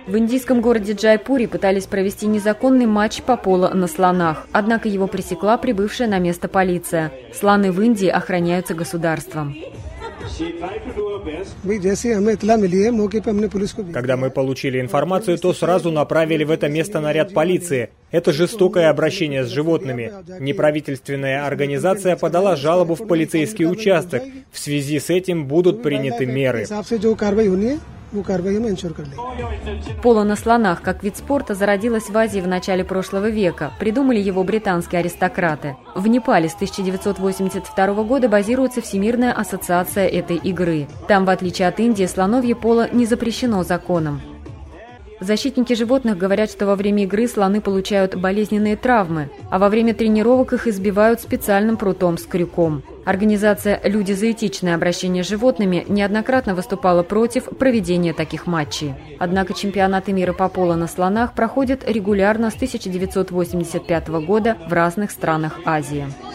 В индийском городе Джайпуре пытались провести незаконный матч по поло на слонах, однако его пресекла прибывшая на место полиция. Слоны в Индии охраняются государством. Когда мы получили информацию, то сразу направили в это место наряд полиции. Это жестокое обращение с животными. Неправительственная организация подала жалобу в полицейский участок. В связи с этим будут приняты меры. Поло на слонах как вид спорта зародилось в Азии в начале прошлого века. Придумали его британские аристократы. В Непале с 1982 года базируется Всемирная ассоциация этой игры. Там, в отличие от Индии, слоновье поло не запрещено законом. Защитники животных говорят, что во время игры слоны получают болезненные травмы, а во время тренировок их избивают специальным прутом с крюком. Организация «Люди за этичное обращение с животными» неоднократно выступала против проведения таких матчей. Однако чемпионаты мира по поло на слонах проходят регулярно с 1985 года в разных странах Азии.